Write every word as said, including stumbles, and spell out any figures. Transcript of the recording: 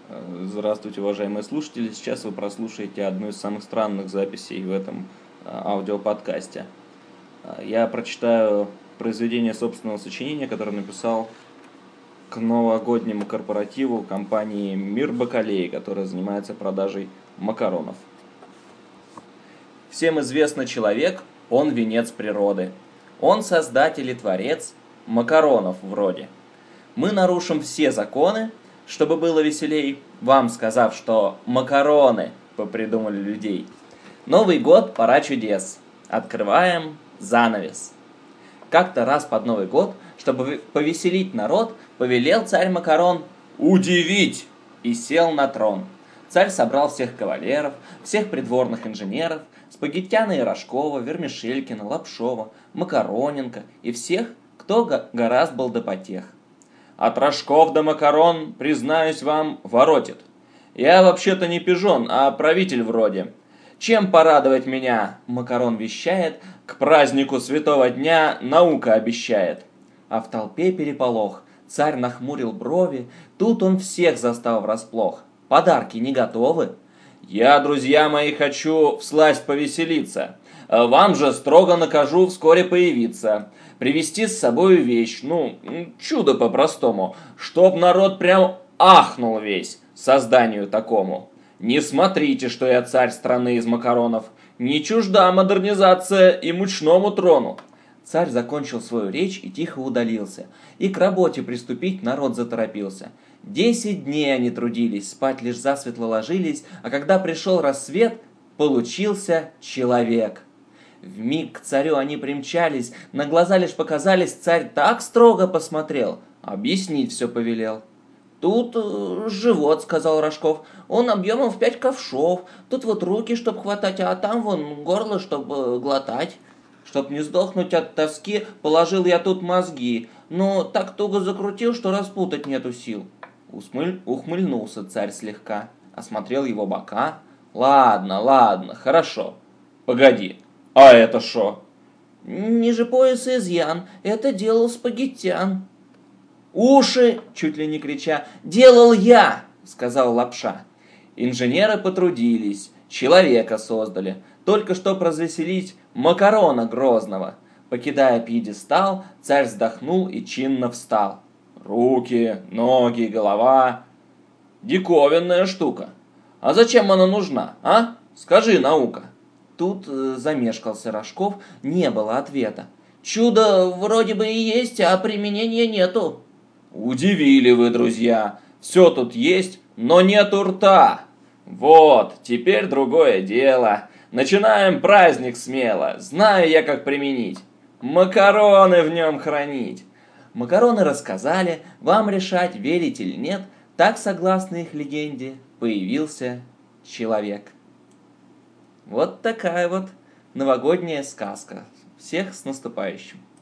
Здравствуйте, уважаемые слушатели. Сейчас вы прослушаете одну из самых странных записей в этом аудиоподкасте. Я прочитаю произведение собственного сочинения, которое написал к новогоднему корпоративу компании «Мир Бакалеи», которая занимается продажей макаронов. Всем известный человек, он венец природы. Он создатель и творец макаронов вроде. Мы нарушим все законы, чтобы было веселей, вам сказав, что макароны попридумали людей. Новый год, пора чудес. Открываем занавес. Как-то раз под Новый год, чтобы повеселить народ, повелел царь Макарон удивить и сел на трон. Царь собрал всех кавалеров, всех придворных инженеров, Спагеттяна и Рожкова, Вермишелькина, Лапшова, Макароненко и всех, кто гораст был до потех. От рожков до макарон, признаюсь вам, воротит. Я вообще-то не пижон, а правитель вроде. Чем порадовать меня, макарон вещает, к празднику святого дня наука обещает. А в толпе переполох, царь нахмурил брови, тут он всех застал врасплох. Подарки не готовы? Я, друзья мои, хочу всласть повеселиться. Вам же строго накажу вскоре появиться. Привезти с собой вещь, ну, чудо по-простому, чтоб народ прям ахнул весь созданию такому. Не смотрите, что я царь страны из макаронов, не чужда модернизация и мучному трону. Царь закончил свою речь и тихо удалился, и к работе приступить народ заторопился. Десять дней они трудились, спать лишь засветло ложились, а когда пришел рассвет, получился человек. Вмиг к царю они примчались, на глаза лишь показались, царь так строго посмотрел, объяснить все повелел. «Тут э, живот», — сказал Рожков, — «он объемом в пять ковшов, тут вот руки, чтоб хватать, а там вон горло, чтоб э, глотать. Чтоб не сдохнуть от тоски, положил я тут мозги, но так туго закрутил, что распутать нету сил». Усмыль... Ухмыльнулся царь слегка, осмотрел его бока. «Ладно, ладно, хорошо. Погоди. А это шо?» «Ниже пояса изъян. Это делал Спагеттян». «Уши!» — чуть ли не крича. «Делал я!» — сказал Лапша. Инженеры потрудились, человека создали, только чтоб развеселить макарона грозного. Покидая пьедестал, царь вздохнул и чинно встал. Руки, ноги, голова. Диковинная штука. А зачем она нужна, а? Скажи, наука. Тут э, замешкался Рожков, не было ответа. «Чудо вроде бы и есть, а применения нету». «Удивили вы, друзья. Все тут есть, но нету рта. Вот, теперь другое дело. Начинаем праздник смело. Знаю я, как применить. Макароны в нем хранить». Макароны рассказали, вам решать, верить или нет, так, согласно их легенде, появился человек. Вот такая вот новогодняя сказка. Всех с наступающим!